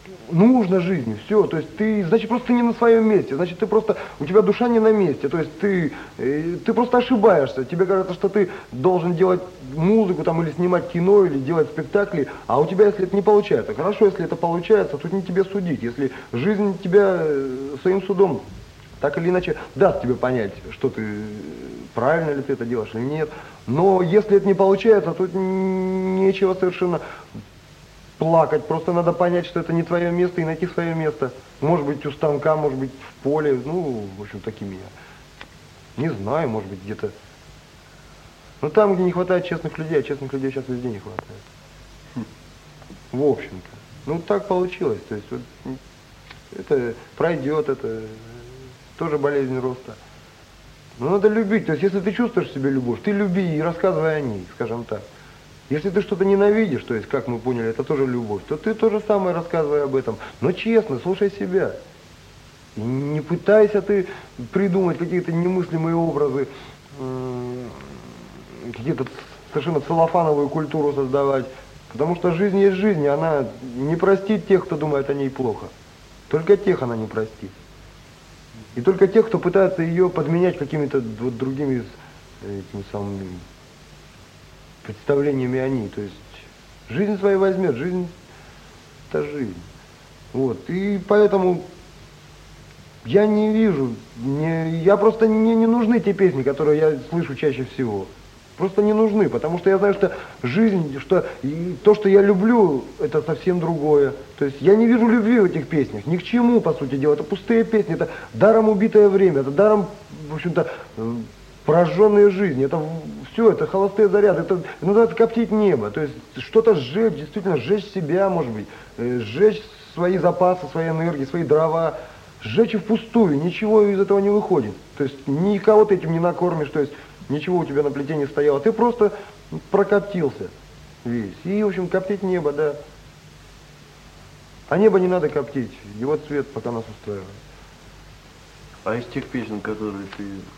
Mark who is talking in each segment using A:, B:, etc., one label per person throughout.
A: нужно жизни, все, то есть значит, просто ты не на своем месте, значит, у тебя душа не на месте, то есть ты просто ошибаешься, тебе кажется, что ты должен делать музыку там или снимать кино, или делать спектакли, а у тебя, если это не получается, хорошо, если это получается, тут не тебе судить, если жизнь тебя своим судом так или иначе даст тебе понять, что ты, правильно ли ты это делаешь или нет, но если это не получается, тут нечего совершенно плакать, просто надо понять, что это не твое место и найти свое место. Может быть, у станка, может быть, в поле, ну, в общем, такими я не знаю, может быть, где-то. Но там, где не хватает честных людей, а честных людей сейчас везде не хватает. В общем-то. Ну, так получилось, то есть, вот, это пройдет, это тоже болезнь роста. Но надо любить, то есть, если ты чувствуешь в себе любовь, ты люби и рассказывай о ней, скажем так. Если ты что-то ненавидишь, то есть, как мы поняли, это тоже любовь, то ты то же самое рассказывай об этом. Но честно, слушай себя. И не пытайся ты придумать какие-то немыслимые образы, какие-то совершенно целлофановую культуру создавать. Потому что жизнь есть жизнь, и она не простит тех, кто думает о ней плохо. Только тех она не простит. И только тех, кто пытается ее подменять какими-то вот другими этими самыми представлениями о ней. То есть жизнь свою возьмет, жизнь – это жизнь. Вот. И поэтому я не вижу, я просто не нужны те песни, которые я слышу чаще всего. Просто не нужны, потому что я знаю, что жизнь, то, что я люблю, это совсем другое. То есть я не вижу любви в этих песнях, ни к чему, по сути дела. Это пустые песни, это даром убитое время, это даром, в общем-то, прожженные жизни, это все, это холостые заряды, это надо коптить небо, то есть что-то сжечь, действительно сжечь себя, может быть, сжечь свои запасы, свои энергии, свои дрова, сжечь и впустую, ничего из этого не выходит, то есть никого ты этим не накормишь, то есть ничего у тебя на плите не стояло, ты просто прокоптился весь, и, в общем, коптить небо, да, а небо не надо коптить, его цвет пока нас устраивает.
B: А из тех песен, которые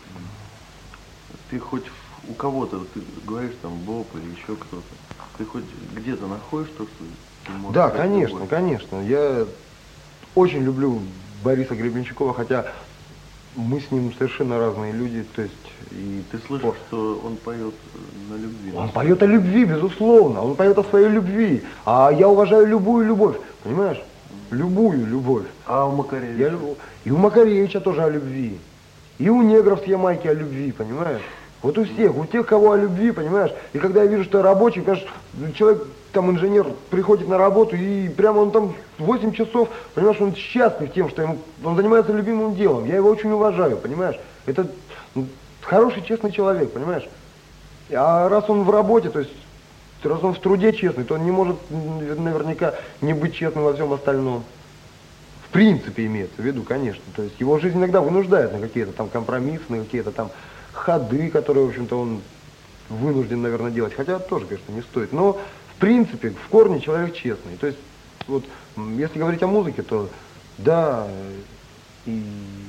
B: ты хоть у кого-то, ты говоришь там Боб или еще кто-то, ты хоть где-то находишь то, что ты можешь...
A: Да, конечно, конечно. Я очень люблю Бориса Гребенщикова, хотя мы с ним совершенно разные люди, то есть...
B: И ты слышишь, что он поет на любви?
A: Он поет о любви, безусловно, он поет о своей любви, а я уважаю любую любовь, понимаешь? Любую любовь.
B: А у Макаревича?
A: И у Макаревича тоже о любви. И у негров с Ямайки о любви, понимаешь? Вот у всех, у тех, кого о любви, понимаешь? И когда я вижу, что рабочий, конечно, человек, там, инженер, приходит на работу, и прямо он там 8 часов, понимаешь, он счастлив тем, что он занимается любимым делом. Я его очень уважаю, понимаешь? Это хороший, честный человек, понимаешь? А раз он в работе, то есть, раз он в труде честный, то он не может наверняка не быть честным во всем остальном. В принципе имеется в виду, конечно. То есть его жизнь иногда вынуждает на какие-то там компромиссы, на какие-то там ходы, которые, в общем-то, он вынужден, наверное, делать. Хотя тоже, конечно, не стоит. Но, в принципе, в корне человек честный. То есть, вот, если говорить о музыке, то да, и...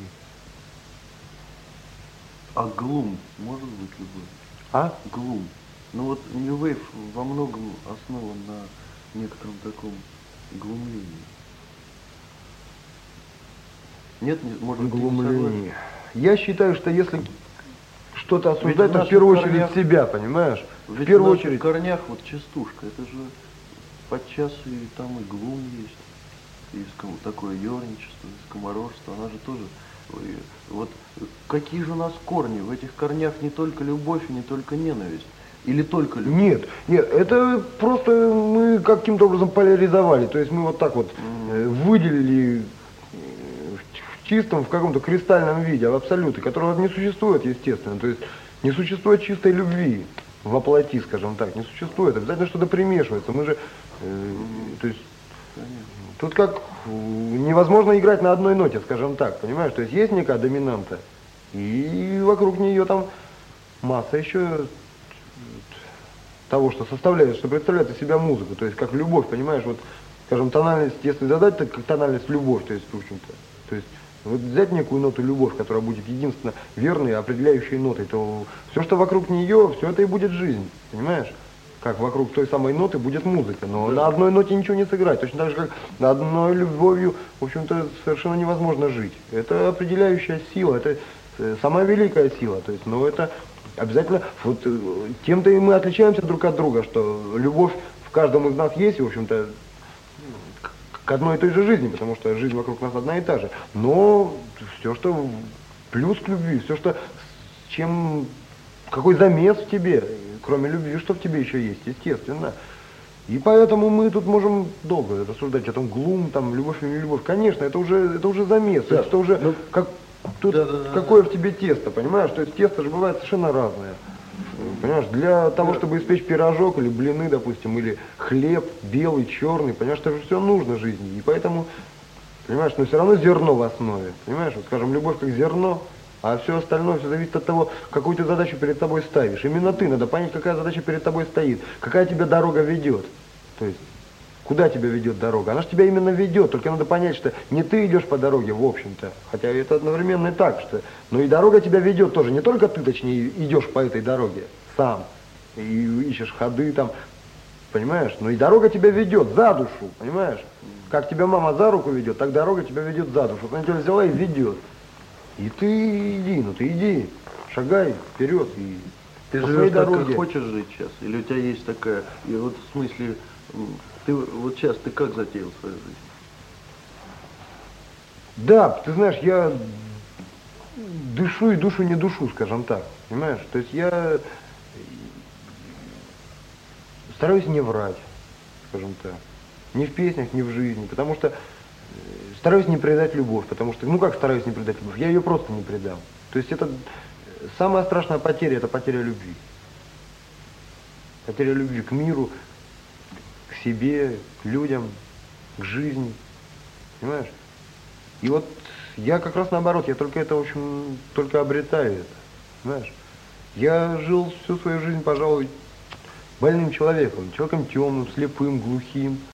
B: А глум может быть любой?
A: А?
B: Глум. Ну вот New Wave во многом основан на некотором таком глумлении. Нет, может быть,
A: глумлении. Я считаю, что если что-то осуждать, то в первую очередь себя, понимаешь?
B: Ведь
A: в первую
B: очередь. В корнях вот частушка, это же подчас и там и глум есть, и такое ерничество, и скоморожество, она же тоже. Вот какие же у нас корни? В этих корнях не только любовь, не только ненависть. Или только любовь?
A: Нет, это просто мы каким-то образом поляризовали. То есть мы вот так вот выделили в чистом, в каком-то кристальном виде, в абсолюте, которого не существует, естественно. То есть не существует чистой любви воплоти, скажем так, не существует. Обязательно что-то примешивается. Мы же, то есть, тут как невозможно играть на одной ноте, скажем так, понимаешь? То есть есть некая доминанта, и вокруг нее там масса еще того, что составляет, что представляет из себя музыку, то есть как любовь, понимаешь, вот, скажем, тональность, если задать, так как тональность любовь, то есть, в общем-то, то есть, вот взять некую ноту любовь, которая будет единственно верной, определяющей нотой, то все, что вокруг нее, все это и будет жизнь, понимаешь? как вокруг той самой ноты будет музыка, но на одной ноте ничего не сыграть. Точно так же, как на одной любовью, в общем-то, совершенно невозможно жить. Это определяющая сила, это самая великая сила. То есть, ну, это обязательно, вот тем-то и мы отличаемся друг от друга, что любовь в каждом из нас есть, и, в общем-то, к одной и той же жизни, потому что жизнь вокруг нас одна и та же. Но все, что плюс к любви, все, что чем какой замес в тебе, кроме любви, что в тебе еще есть, естественно. И поэтому мы тут можем долго рассуждать о том, глум, там, любовь или не любовь. Конечно, это уже замес, да. Это уже как, тут какое в тебе тесто, понимаешь? То есть тесто же бывает совершенно разное. Понимаешь, для того, чтобы испечь пирожок или блины, допустим, или хлеб белый, черный, понимаешь, это же все нужно жизни. И поэтому, понимаешь, но все равно зерно в основе. Понимаешь, вот, скажем, любовь как зерно, а все остальное все зависит от того, какую ты задачу перед собой ставишь. Именно ты, надо понять, какая задача перед тобой стоит, какая тебя дорога ведет. То есть, куда тебя ведет дорога? Она же тебя именно ведет, только надо понять, что не ты идешь по дороге, в общем-то, хотя это одновременно и так, что, но и дорога тебя ведет тоже, не только ты, точнее, идешь по этой дороге сам, и ищешь ходы там, понимаешь, но и дорога тебя ведет за душу, понимаешь? Как тебя мама за руку ведет, так дорога тебя ведет за душу, вот она тебя взяла и ведет. И ты иди, ну ты иди, шагай вперед и
B: ты
A: по
B: живешь
A: своей
B: так,
A: дороге.
B: как хочешь жить сейчас? Или у тебя есть такая, и вот в смысле, ты вот сейчас ты как затеял свою жизнь?
A: Да, ты знаешь, я дышу и душу не душу, скажем так, понимаешь? То есть я стараюсь не врать, скажем так, ни в песнях, ни в жизни, потому что стараюсь не предать любовь, потому что, ну как стараюсь не предать любовь, я ее просто не предам. То есть это самая страшная потеря, это потеря любви. Потеря любви к миру, к себе, к людям, к жизни, понимаешь? И вот я как раз наоборот, я только это, в общем, только обретаю это, знаешь. Я жил всю свою жизнь, пожалуй, больным человеком, человеком темным, слепым, глухим.